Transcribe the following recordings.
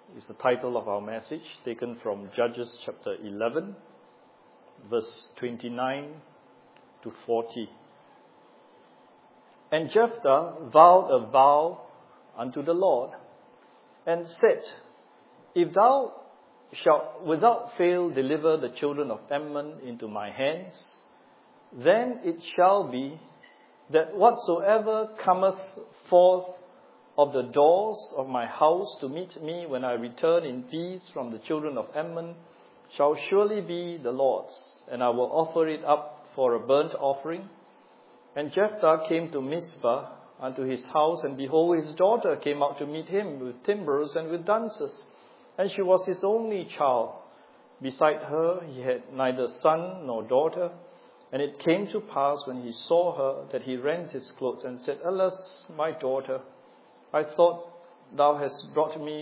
is the title of our message, taken from Judges chapter 11, verse 29 to 40. And Jephthah vowed a vow unto the Lord, and said, If thou shalt without fail deliver the children of Ammon into my hands, then it shall be that whatsoever cometh forth of the doors of my house to meet me when I return in peace from the children of Ammon shall surely be the Lord's, and I will offer it up for a burnt offering. And Jephthah came to Mizpah unto his house, and behold, his daughter came out to meet him with timbrels and with dances. And she was his only child. Beside her he had neither son nor daughter. And it came to pass when he saw her that he rent his clothes and said, Alas, my daughter, I thought thou hast brought me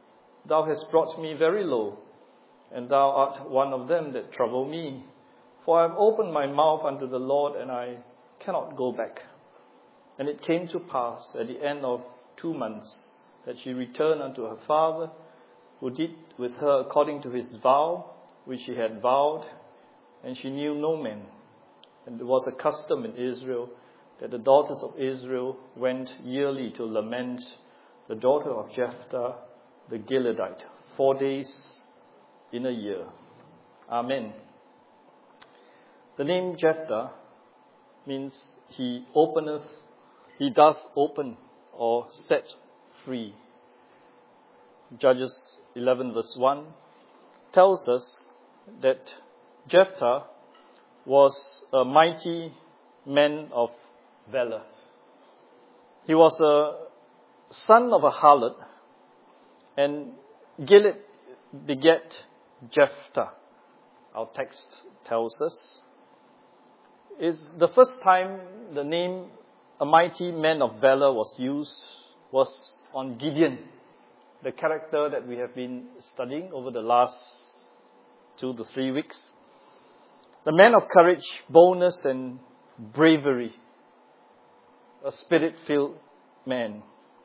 very low, and thou art one of them that trouble me. For I have opened my mouth unto the Lord, and I cannot go back. And it came to pass at the end of 2 months that she returned unto her father, who did with her according to his vow, which she had vowed, and she knew no man. And there was a custom in Israel that the daughters of Israel went yearly to lament the daughter of Jephthah the Gileadite, 4 days in a year. Amen. The name Jephthah means he doth open or set free. Judges 11 verse 1 tells us that Jephthah was a mighty man of valor. He was a son of a harlot, and Gilead begat Jephthah. Our text tells us. Is the first time the name a mighty man of valor was used was on Gideon, the character that we have been studying over the last 2 to 3 weeks. The man of courage, boldness and bravery. A spirit-filled man.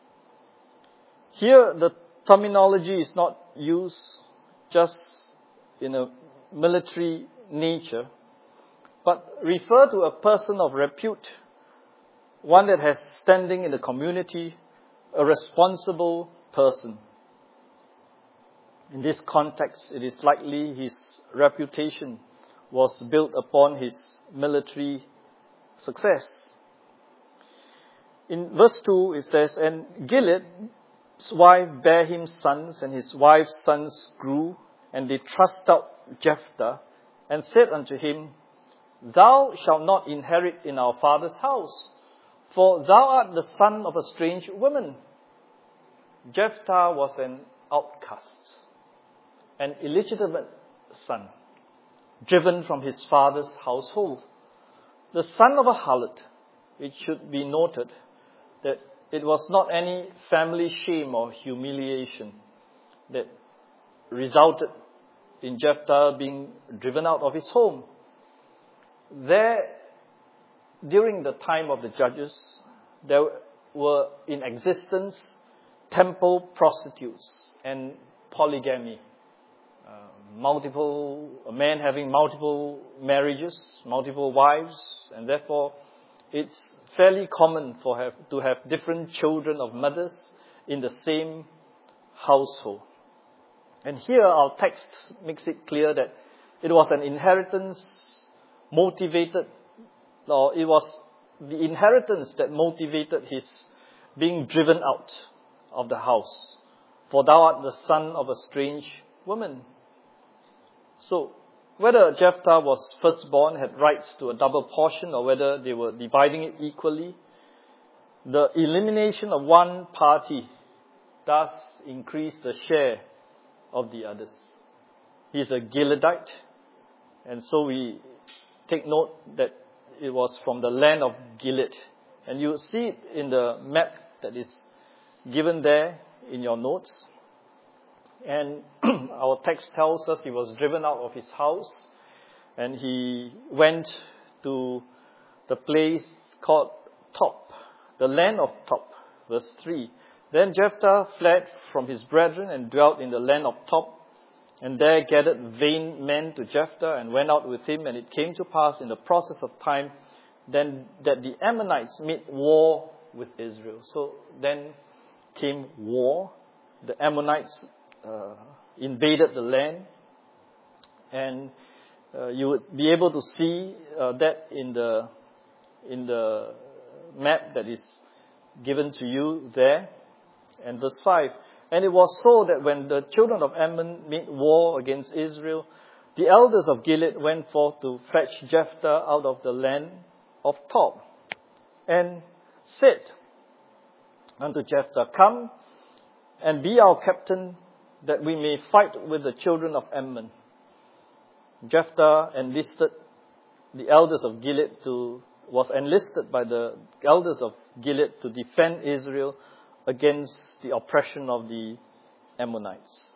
Here the terminology is not used just in a military nature, but refer to a person of repute, one that has standing in the community, a responsible person. In this context, it is likely his reputation was built upon his military success. In verse 2 it says, And Gilead's wife bare him sons, and his wife's sons grew, and they thrust out Jephthah, and said unto him, Thou shalt not inherit in our father's house, for thou art the son of a strange woman. Jephthah was an outcast, an illegitimate son, driven from his father's household, the son of a harlot. It should be noted that it was not any family shame or humiliation that resulted in Jephthah being driven out of his home. There, during the time of the judges, there were in existence temple prostitutes and polygamy. A man having multiple marriages, multiple wives, and therefore it's fairly common to have different children of mothers in the same household. And here our text makes it clear that it was an inheritance motivated, or it was the inheritance that motivated his being driven out of the house. For thou art the son of a strange woman. So, whether Jephthah was firstborn, had rights to a double portion, or whether they were dividing it equally, the elimination of one party does increase the share of the others. He is a Gileadite, and so we take note that it was from the land of Gilead. And you see it in the map that is given there in your notes. And our text tells us he was driven out of his house, and he went to the place called Top, the land of Top. Verse 3, Then Jephthah fled from his brethren and dwelt in the land of Tob, and there gathered vain men to Jephthah and went out with him. And it came to pass in the process of time then that the Ammonites made war with Israel. So then came war. The Ammonites invaded the land, and you would be able to see that in the map that is given to you there. And verse 5, and it was so that when the children of Ammon made war against Israel, the elders of Gilead went forth to fetch Jephthah out of the land of Tob, and said unto Jephthah, Come and be our captain, that we may fight with the children of Ammon. Jephthah was enlisted by the elders of Gilead to defend Israel against the oppression of the Ammonites.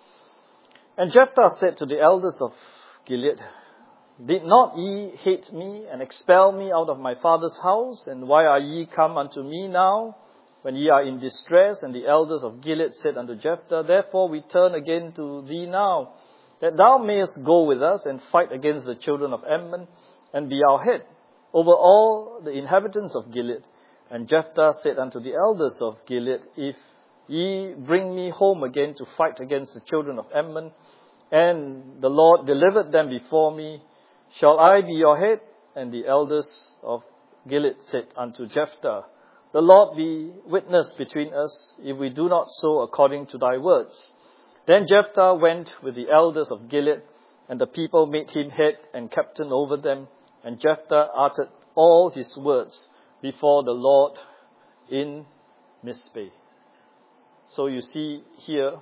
And Jephthah said to the elders of Gilead, Did not ye hate me and expel me out of my father's house? And why are ye come unto me now, when ye are in distress? And the elders of Gilead said unto Jephthah, Therefore we turn again to thee now, that thou mayest go with us and fight against the children of Ammon, and be our head over all the inhabitants of Gilead. And Jephthah said unto the elders of Gilead, If ye bring me home again to fight against the children of Ammon, and the Lord delivered them before me, shall I be your head? And the elders of Gilead said unto Jephthah, The Lord be witness between us, if we do not so according to thy words. Then Jephthah went with the elders of Gilead, and the people made him head and captain over them. And Jephthah uttered all his words before the Lord in Mizpeh. So you see here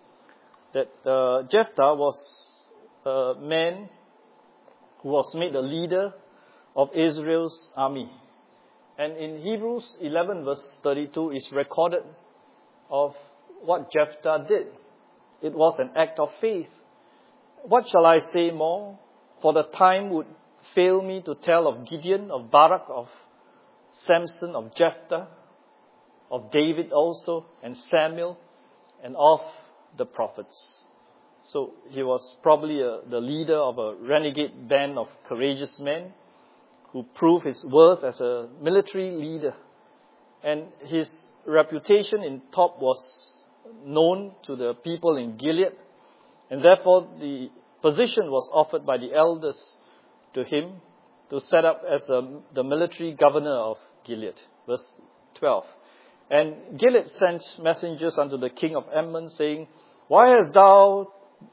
that Jephthah was a man who was made the leader of Israel's army. And in Hebrews 11 verse 32 is recorded of what Jephthah did. It was an act of faith. What shall I say more? For the time would fail me to tell of Gideon, of Barak, of Samson, of Jephthah, of David also, and Samuel, and of the prophets. So he was probably the leader of a renegade band of courageous men who proved his worth as a military leader. And his reputation in Tob was known to the people in Gilead, and therefore the position was offered by the elders to him to set up as the military governor of Gilead. Verse 12. And Gilead sent messengers unto the king of Ammon, saying, What hast thou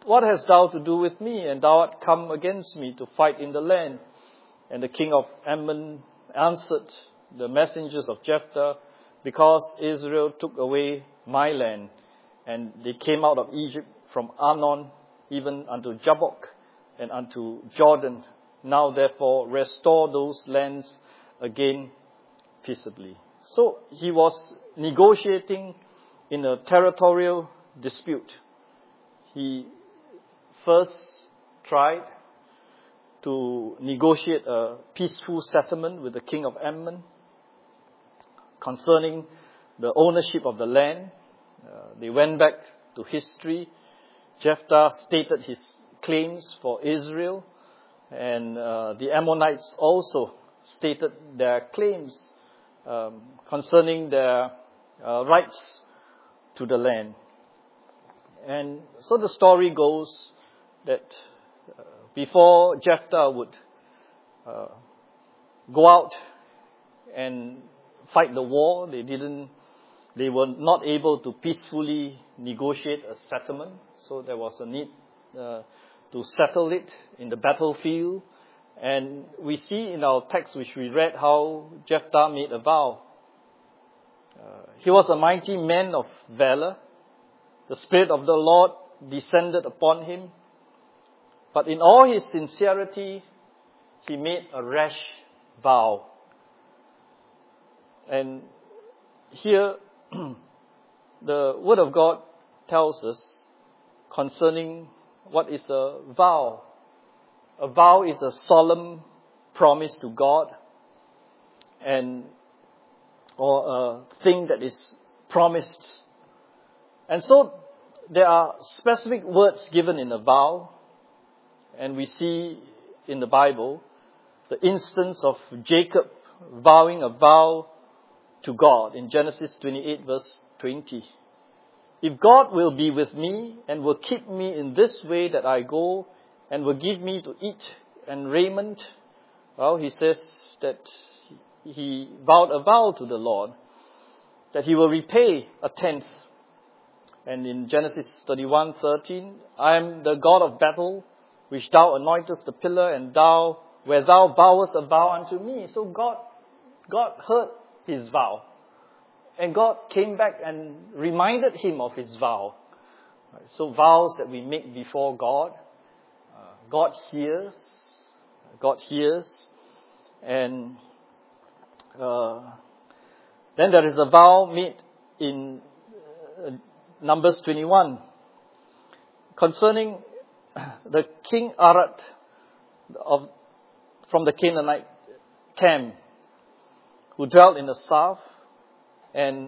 to do with me, and thou art come against me to fight in the land? And the king of Ammon answered the messengers of Jephthah, Because Israel took away my land, and they came out of Egypt from Arnon even unto Jabbok and unto Jordan. Now therefore restore those lands again peaceably. So he was negotiating in a territorial dispute. He first tried to negotiate a peaceful settlement with the king of Ammon concerning the ownership of the land. They went back to history. Jephthah stated his claims for Israel, and the Ammonites also stated their claims concerning their rights to the land. And so the story goes that before Jephthah would go out and fight the war, they were not able to peacefully negotiate a settlement. So there was a need to settle it in the battlefield. And we see in our text which we read how Jephthah made a vow. He was a mighty man of valor. The Spirit of the Lord descended upon him. But in all his sincerity, he made a rash vow. And here, the Word of God tells us concerning what is a vow. A vow is a solemn promise to God, or a thing that is promised. And so there are specific words given in a vow, and we see in the Bible the instance of Jacob vowing a vow to God in Genesis 28 verse 20. If God will be with me and will keep me in this way that I go and will give me to eat and raiment, well, he says that he vowed a vow to the Lord that he will repay a tenth. And in Genesis 31:13, I am the God of battle, which thou anointest the pillar, and thou, where thou vowest a vow unto me. So God heard his vow. And God came back and reminded him of his vow. So vows that we make before God, God hears. And then there is a vow made in Numbers 21 concerning the king Arad from the Canaanite camp who dwelt in the south, and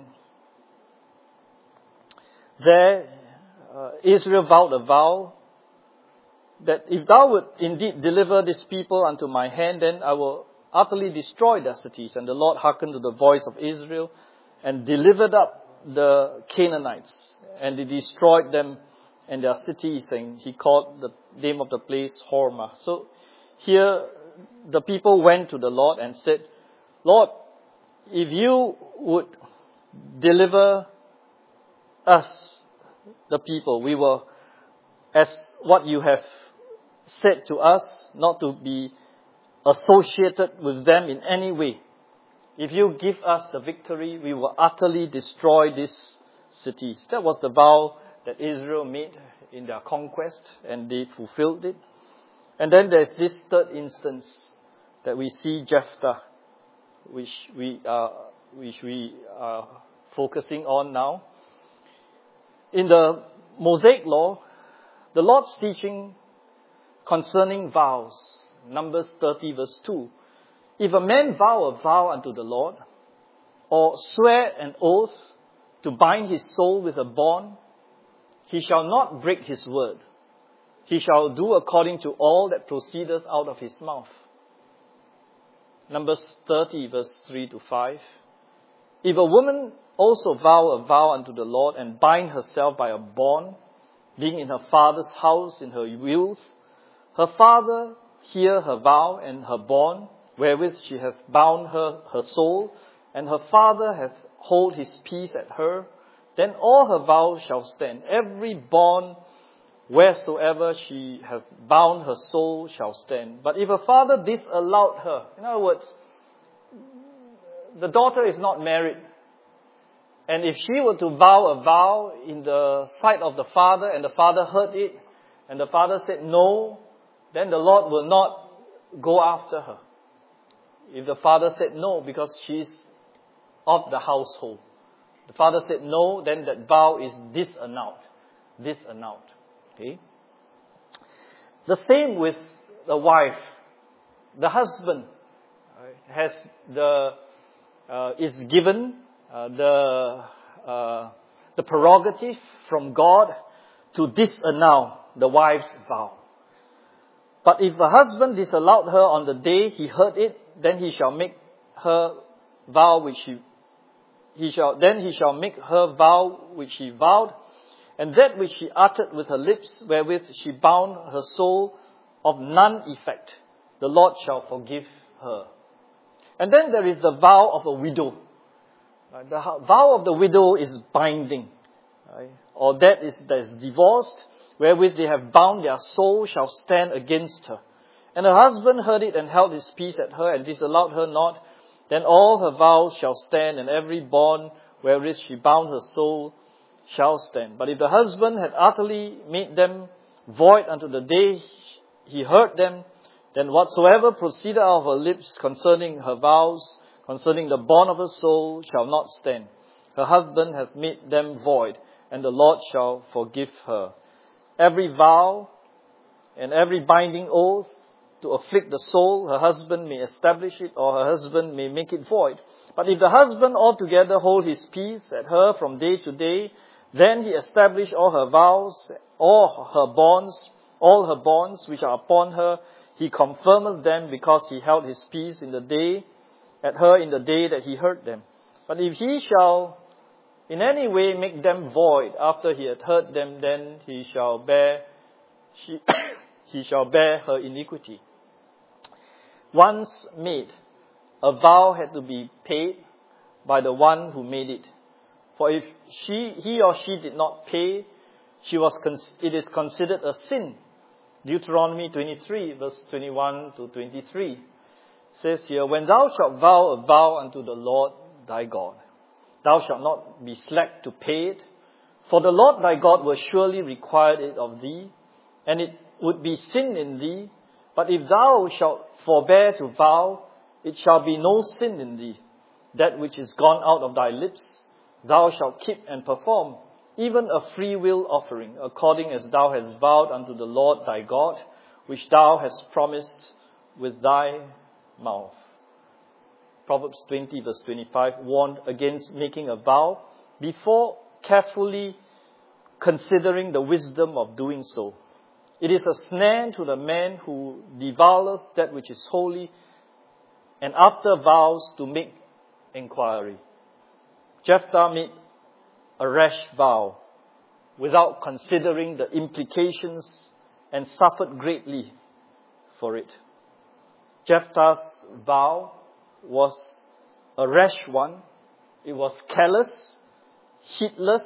there Israel vowed a vow that if thou would indeed deliver these people unto my hand, then I will utterly destroy their cities. And the Lord hearkened to the voice of Israel and delivered up the Canaanites, and he destroyed them and their cities, and he called the name of the place Hormah. So here the people went to the Lord and said, Lord, if you would deliver us, the people, we were, as what you have said to us, not to be associated with them in any way. If you give us the victory, we will utterly destroy these cities. That was the vow that Israel made in their conquest, and they fulfilled it. And then there's this third instance that we see Jephthah, which we are focusing on now. In the Mosaic law, the Lord's teaching concerning vows, Numbers 30 verse 2. If a man vow a vow unto the Lord, or swear an oath to bind his soul with a bond, he shall not break his word. He shall do according to all that proceedeth out of his mouth. Numbers 30 verse 3 to 5. If a woman also vow a vow unto the Lord and bind herself by a bond, being in her father's house in her youth, her father hear her vow and her bond, wherewith she hath bound her soul, and her father hath hold his peace at her, then all her vows shall stand. Every bond wheresoever she hath bound her soul shall stand. But if her father disallowed her, in other words, the daughter is not married, and if she were to vow a vow in the sight of the father, and the father heard it, and the father said no, then the Lord will not go after her. If the father said no, because she's of the household. The father said no, then that vow is disannulled. Okay? The same with the wife. The husband has is given the prerogative from God to disannul the wife's vow. But if the husband disallowed her on the day he heard it, then he shall make her vow which he shall make her vow which she vowed, and that which she uttered with her lips, wherewith she bound her soul, of none effect. The Lord shall forgive her. And then there is the vow of a widow. The vow of the widow is binding, or that is divorced, wherewith they have bound their soul shall stand against her. And her husband heard it and held his peace at her and disallowed her not. Then all her vows shall stand, and every bond wherewith she bound her soul shall stand. But if the husband had utterly made them void unto the day he heard them, then whatsoever proceeded out of her lips concerning her vows, concerning the bond of her soul, shall not stand. Her husband hath made them void, and the Lord shall forgive her. Every vow and every binding oath to afflict the soul, her husband may establish it, or her husband may make it void. But if the husband altogether hold his peace at her from day to day, then he establish all her vows, all her bonds which are upon her, he confirmeth them, because he held his peace at her in the day that he heard them. But if he shall in any way make them void after he had heard them, then he shall bear her iniquity. Once made, a vow had to be paid by the one who made it. For if he or she did not pay, it is considered a sin. Deuteronomy 23, verse 21 to 23 says here, when thou shalt vow a vow unto the Lord thy God, thou shalt not be slack to pay it, for the Lord thy God will surely require it of thee, and it would be sin in thee. But if thou shalt forbear to vow, it shall be no sin in thee. That which is gone out of thy lips, thou shalt keep and perform, even a free will offering, according as thou hast vowed unto the Lord thy God, which thou hast promised with thy mouth. Proverbs 20 verse 25 warned against making a vow before carefully considering the wisdom of doing so. It is a snare to the man who devoureth that which is holy, and after vows to make inquiry. Jephthah made a rash vow without considering the implications and suffered greatly for it. Jephthah's vow was a rash one. It was careless, heedless,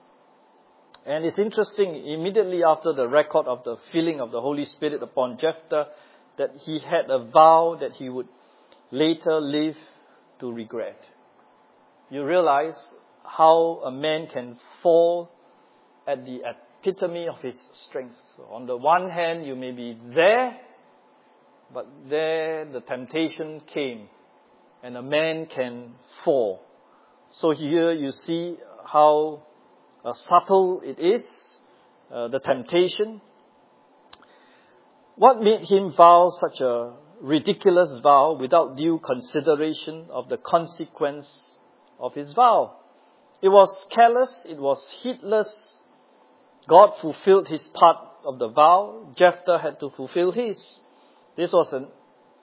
and it's interesting, immediately after the record of the filling of the Holy Spirit upon Jephthah, that he had a vow that he would later live to regret. You realize how a man can fall at the epitome of his strength. So on the one hand, you may be there, but there the temptation came, and a man can fall. So here you see how subtle it is, the temptation. What made him vow such a ridiculous vow without due consideration of the consequence of his vow? It was careless, it was heedless. God fulfilled his part of the vow. Jephthah had to fulfill his. This was there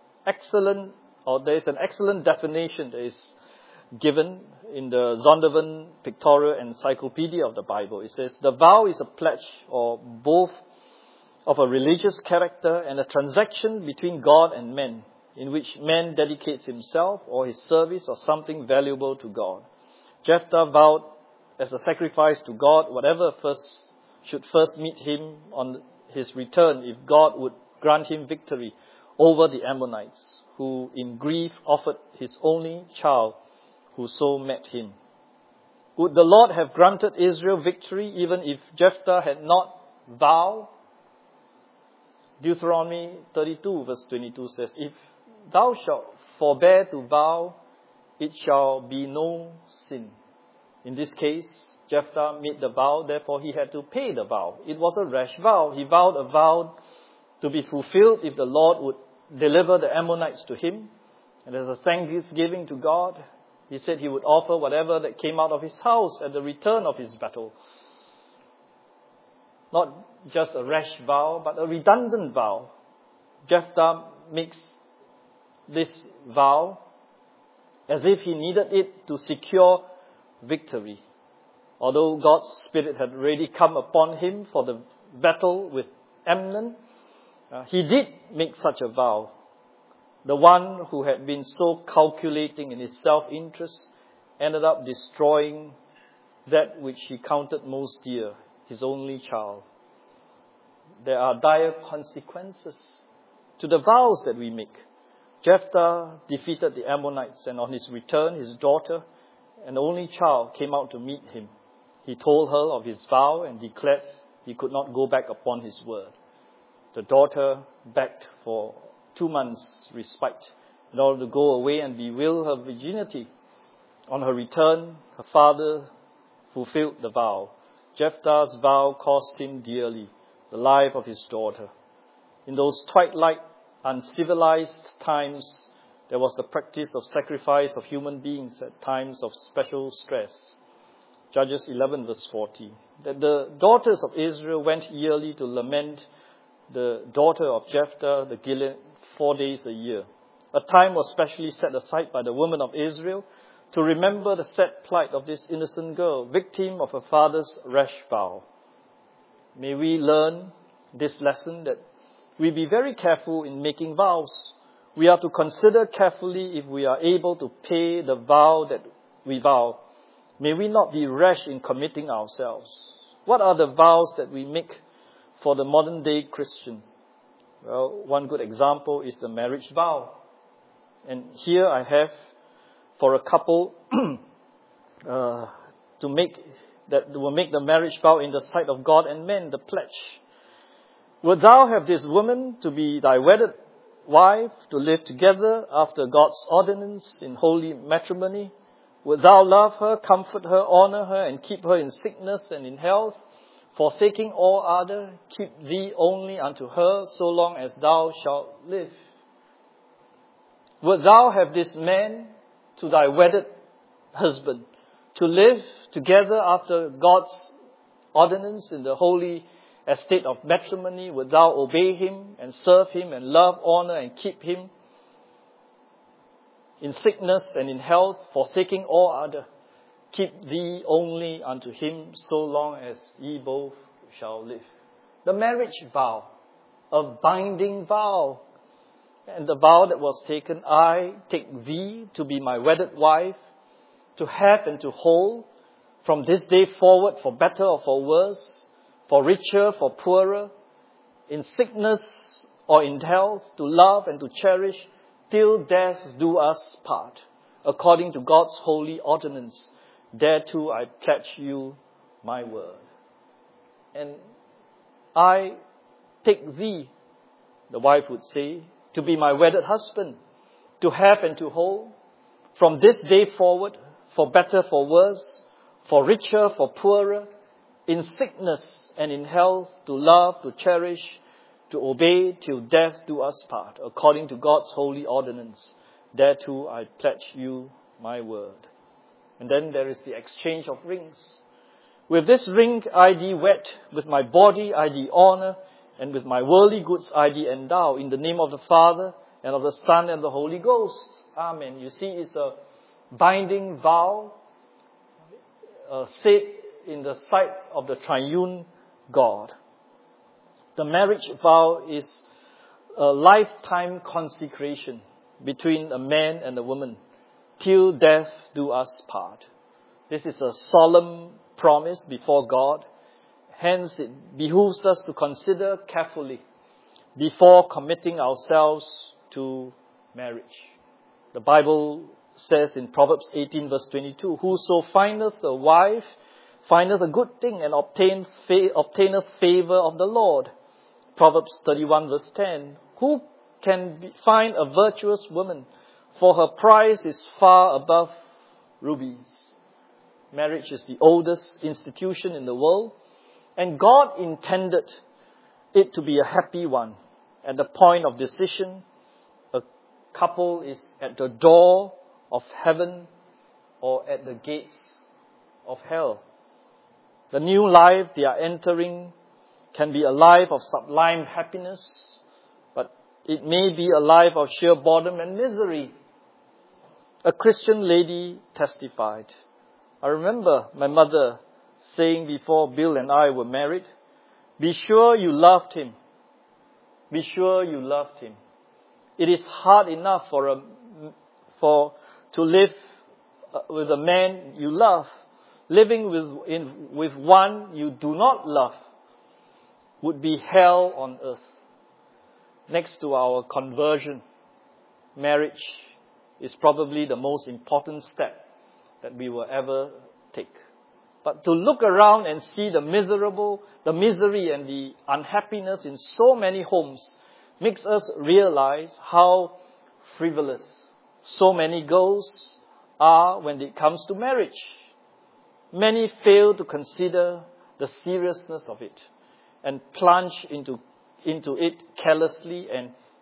is an excellent definition that is given in the Zondervan Pictorial Encyclopedia of the Bible. It says, the vow is a pledge or both of a religious character and a transaction between God and man, in which man dedicates himself or his service or something valuable to God. Jephthah vowed as a sacrifice to God whatever should first meet him on his return if God would grant him victory over the Ammonites, who in grief offered his only child, who so met him. Would the Lord have granted Israel victory even if Jephthah had not vowed? Deuteronomy 32 verse 22 says, if thou shalt forbear to vow, it shall be no sin. In this case, Jephthah made the vow, therefore he had to pay the vow. It was a rash vow. He vowed a vow to be fulfilled if the Lord would deliver the Ammonites to him. And as a thanksgiving to God, he said he would offer whatever that came out of his house at the return of his battle. Not just a rash vow, but a redundant vow. Jephthah makes this vow as if he needed it to secure victory. Although God's Spirit had already come upon him for the battle with Amnon, he did make such a vow. The one who had been so calculating in his self-interest ended up destroying that which he counted most dear, his only child. There are dire consequences to the vows that we make. Jephthah defeated the Ammonites, and on his return, his daughter, an only child, came out to meet him. He told her of his vow and declared he could not go back upon his word. The daughter begged for 2 months' respite in order to go away and bewail her virginity. On her return, her father fulfilled the vow. Jephthah's vow cost him dearly the life of his daughter. In those twilight uncivilized times, there was the practice of sacrifice of human beings at times of special stress. Judges 11 verse 40. That the daughters of Israel went yearly to lament the daughter of Jephthah, the Gilead, 4 days a year. A time was specially set aside by the women of Israel to remember the sad plight of this innocent girl, victim of her father's rash vow. May we learn this lesson that we be very careful in making vows. We are to consider carefully if we are able to pay the vow that we vow. May we not be rash in committing ourselves. What are the vows that we make for the modern day Christian? Well, one good example is the marriage vow. And here I have for a couple to make that will make the marriage vow in the sight of God and men, the pledge. Wilt thou have this woman to be thy wedded wife, to live together after God's ordinance in holy matrimony? Wilt thou love her, comfort her, honor her, and keep her in sickness and in health, forsaking all other? Keep thee only unto her, so long as thou shalt live. Wilt thou have this man to thy wedded husband, to live together after God's ordinance in the holy estate of matrimony? Wilt thou obey him and serve him and love, honor, and keep him in sickness and in health, forsaking all other? Keep thee only unto him, so long as ye both shall live. The marriage vow, a binding vow. And the vow that was taken, I take thee to be my wedded wife, to have and to hold, from this day forward, for better or for worse, for richer, for poorer, in sickness or in health, to love and to cherish, till death do us part, according to God's holy ordinance. Thereto I pledge you my word. And I take thee, the wife would say, to be my wedded husband, to have and to hold, from this day forward, for better, for worse, for richer, for poorer, in sickness and in health, to love, to cherish, to obey, till death do us part, according to God's holy ordinance. Thereto I pledge you my word. And then there is the exchange of rings. With this ring I thee wed, with my body I thee honor, and with my worldly goods I thee endow, in the name of the Father, and of the Son, and the Holy Ghost. Amen. You see, it's a binding vow said in the sight of the triune God. The marriage vow is a lifetime consecration between a man and a woman, till death do us part. This is a solemn promise before God. Hence, it behooves us to consider carefully before committing ourselves to marriage. The Bible says in Proverbs 18 verse 22, whoso findeth a wife findeth a good thing and obtaineth favor of the Lord. Proverbs 31 verse 10, who can find a virtuous woman? For her price is far above rubies. Marriage is the oldest institution in the world, and God intended it to be a happy one. At the point of decision, a couple is at the door of heaven or at the gates of hell. The new life they are entering can be a life of sublime happiness, but it may be a life of sheer boredom and misery. A Christian lady testified, I remember my mother saying before Bill and I were married, be sure you loved him. Be sure you loved him. It is hard enough to live with a man you love. Living with one you do not love would be hell on earth. Next to our conversion, marriage is probably the most important step that we will ever take. But to look around and see the misery and the unhappiness in so many homes makes us realize how frivolous so many girls are when it comes to marriage. Many fail to consider the seriousness of it and plunge into it carelessly and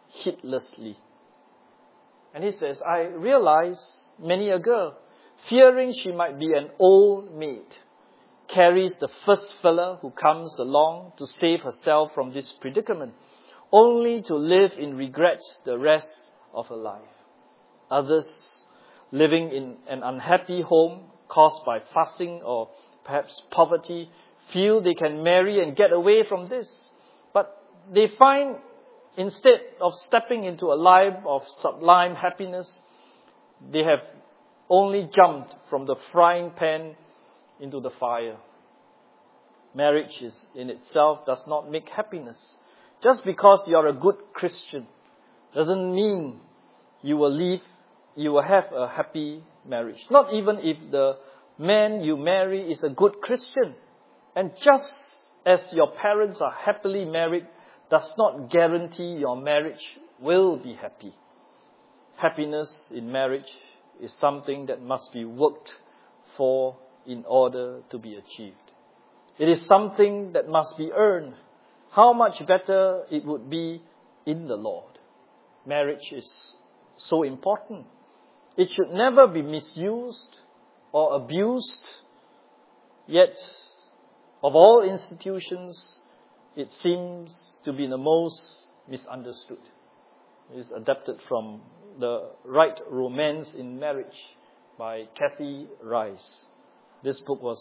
heedlessly. And he says, I realize many a girl, fearing she might be an old maid, carries the first fella who comes along to save herself from this predicament, only to live in regret the rest of her life. Others, living in an unhappy home caused by fasting or perhaps poverty, feel they can marry and get away from this. But they find, instead of stepping into a life of sublime happiness, they have only jumped from the frying pan into the fire. Marriage in itself does not make happiness. Just because you are a good Christian doesn't mean you will have a happy marriage. Not even if the man you marry is a good Christian. And just as your parents are happily married, does not guarantee your marriage will be happy. Happiness in marriage is something that must be worked for in order to be achieved. It is something that must be earned. How much better it would be in the Lord. Marriage is so important. It should never be misused or abused. Yet, of all institutions, it seems to be the most misunderstood. It is adapted from The Right Romance in Marriage by Kathy Rice. This book was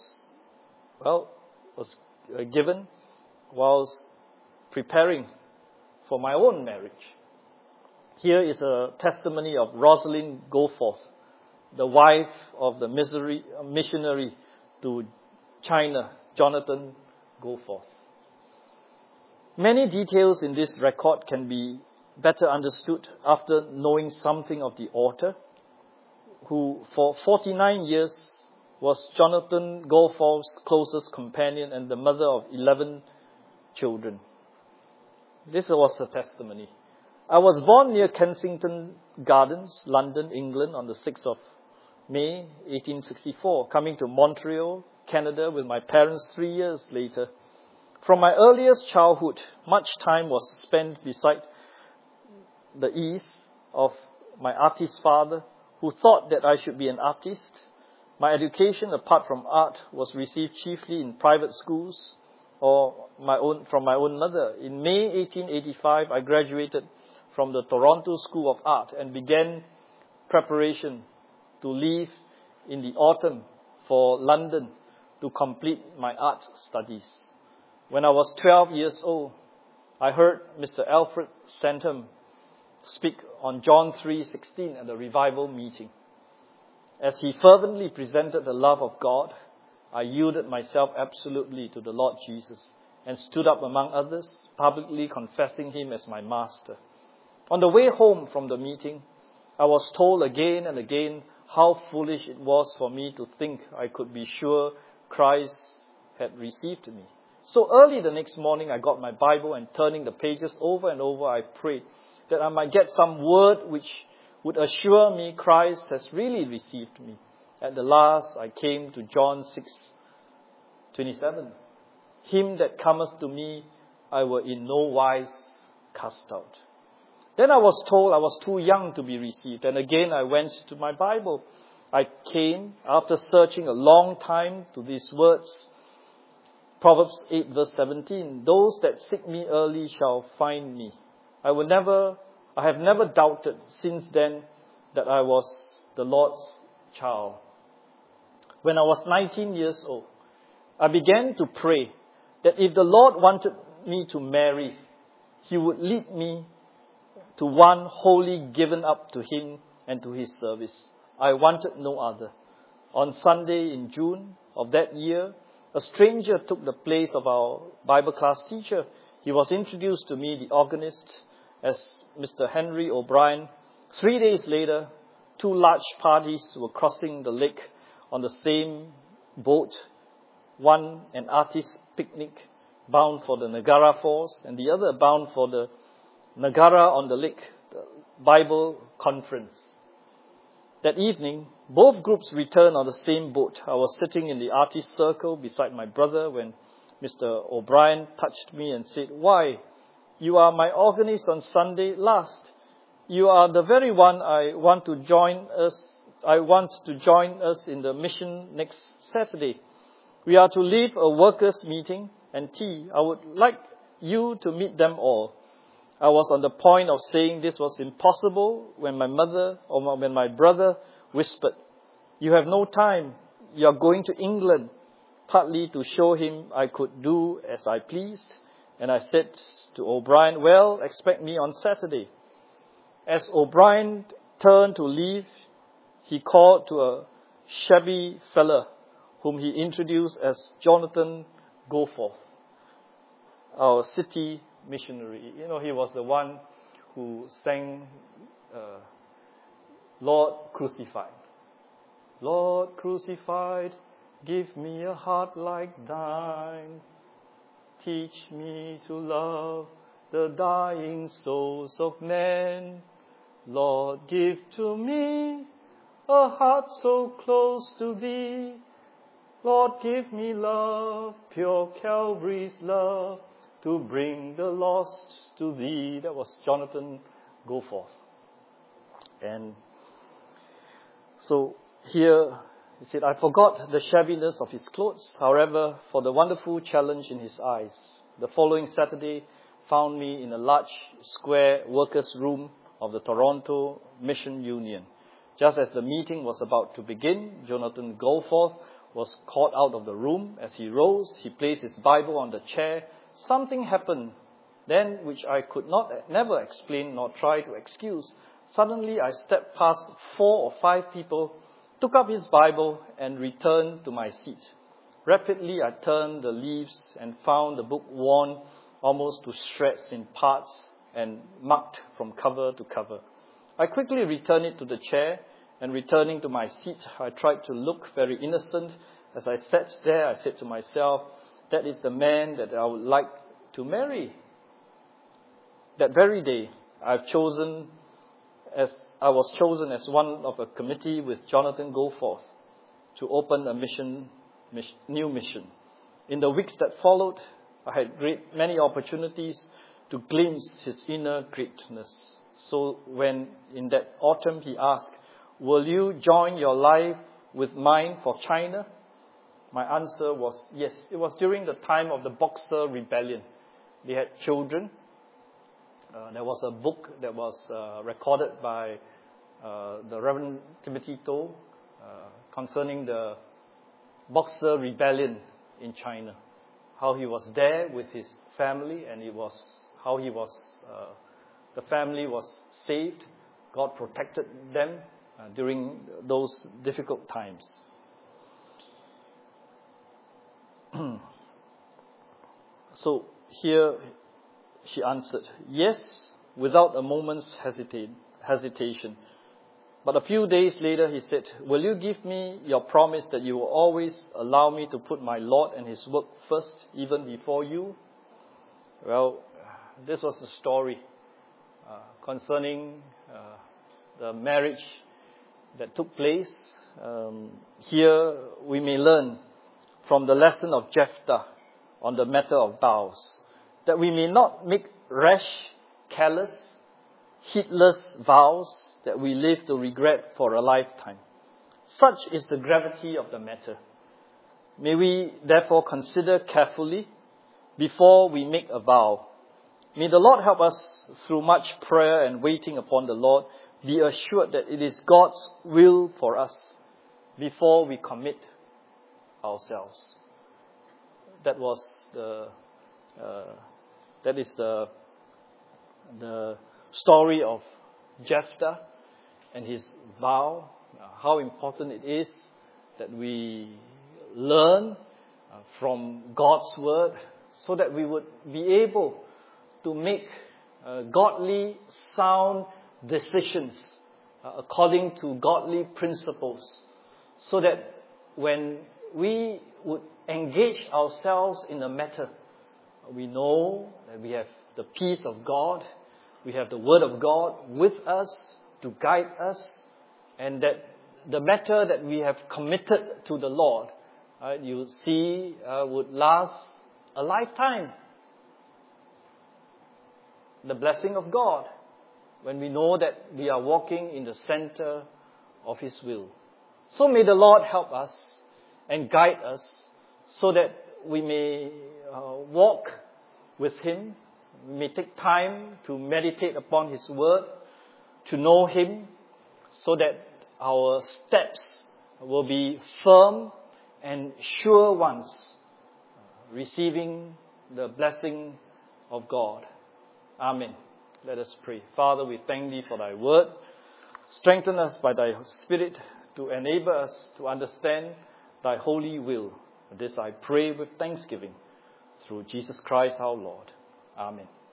given whilst preparing for my own marriage. Here is a testimony of Rosalind Goforth, the wife of the missionary to China, Jonathan Goforth. Many details in this record can be better understood after knowing something of the author, who for 49 years was Jonathan Goforth's closest companion and the mother of 11 children. This was her testimony. I was born near Kensington Gardens, London, England, on the 6th of May, 1864, coming to Montreal, Canada, with my parents 3 years later. From my earliest childhood, much time was spent beside the ease of my artist father, who thought that I should be an artist. My education, apart from art, was received chiefly in private schools or from my own mother. In May 1885, I graduated from the Toronto School of Art and began preparation to leave in the autumn for London to complete my art studies. When I was 12 years old, I heard Mr. Alfred Stanton speak on John 3:16 at the revival meeting. As he fervently presented the love of God, I yielded myself absolutely to the Lord Jesus and stood up among others, publicly confessing Him as my master. On the way home from the meeting, I was told again and again how foolish it was for me to think I could be sure Christ had received me. So early the next morning, I got my Bible and turning the pages over and over, I prayed that I might get some word which would assure me Christ has really received me. At the last, I came to John 6:27. Him that cometh to me, I will in no wise cast out. Then I was told I was too young to be received. And again, I went to my Bible. I came, after searching a long time, to these words. Proverbs 8 verse 17. Those that seek me early shall find me. I have never doubted since then that I was the Lord's child. When I was 19 years old, I began to pray that if the Lord wanted me to marry, He would lead me to one wholly given up to Him and to His service. I wanted no other. On Sunday in June of that year, a stranger took the place of our Bible class teacher. He was introduced to me, the organist, as Mr. Henry O'Brien. 3 days later, 2 large parties were crossing the lake on the same boat. One, an artist's picnic, bound for the Niagara Falls, and the other bound for the Niagara on the Lake, the Bible conference. That evening, both groups returned on the same boat. I was sitting in the artist circle beside my brother when Mr. O'Brien touched me and said, "Why, You are my organist on Sunday last. You are the very one I want to join us in the mission next Saturday. We are to leave a workers' meeting and tea. I would like you to meet them all. I was on the point of saying this was impossible when my brother whispered, "You have no time. You are going to England," partly to show him I could do as I pleased. And I said to O'Brien, "Well, expect me on Saturday." As O'Brien turned to leave, he called to a shabby fella whom he introduced as Jonathan Goforth, our city missionary. You know, he was the one who sang, Lord Crucified. Lord Crucified, give me a heart like thine. Teach me to love the dying souls of men. Lord, give to me a heart so close to thee. Lord, give me love, pure Calvary's love, to bring the lost to thee. That was Jonathan Goforth. And so here he said, I forgot the shabbiness of his clothes, however, for the wonderful challenge in his eyes. The following Saturday found me in a large square workers' room of the Toronto Mission Union. Just as the meeting was about to begin, Jonathan Goforth was called out of the room. As he rose, he placed his Bible on the chair. Something happened then which I could never explain nor try to excuse. Suddenly I stepped past 4 or 5 people, took up his Bible and returned to my seat. Rapidly I turned the leaves and found the book worn almost to shreds in parts and marked from cover to cover. I quickly returned it to the chair, and returning to my seat, I tried to look very innocent. As I sat there, I said to myself, that is the man that I would like to marry. That very day, I was chosen as one of a committee with Jonathan Goforth to open a new mission. In the weeks that followed, I had many opportunities to glimpse his inner greatness. So when in that autumn he asked, will you join your life with mine for China? My answer was yes. It was during the time of the Boxer Rebellion. They had children. There was a book that was recorded by the Reverend Timothy Toh concerning the Boxer Rebellion in China. How he was there with his family, and the family was saved. God protected them during those difficult times. So here she answered, yes, without a moment's hesitation. But a few days later he said, will you give me your promise that you will always allow me to put my Lord and his work first, even before you? Well, this was the story concerning the marriage that took place. Here we may learn from the lesson of Jephthah on the matter of vows, that we may not make rash, careless, heedless vows that we live to regret for a lifetime. Such is the gravity of the matter. May we therefore consider carefully before we make a vow. May the Lord help us through much prayer and waiting upon the Lord, be assured that it is God's will for us before we commit ourselves. That is the story of Jephthah and his vow. How important it is that we learn from God's word, so that we would be able to make godly, sound decisions according to godly principles, so that when we would engage ourselves in a matter, we know that we have the peace of God, we have the Word of God with us to guide us, and that the matter that we have committed to the Lord, you see, would last a lifetime. the blessing of God when we know that we are walking in the center of His will. So may the Lord help us and guide us so that we may walk with Him. We may take time to meditate upon His word, to know Him, so that our steps will be firm and sure ones, receiving the blessing of God. Amen. Let us pray. Father, we thank Thee for Thy word. Strengthen us by Thy Spirit to enable us to understand Thy holy will. This I pray with thanksgiving through Jesus Christ our Lord. Amen.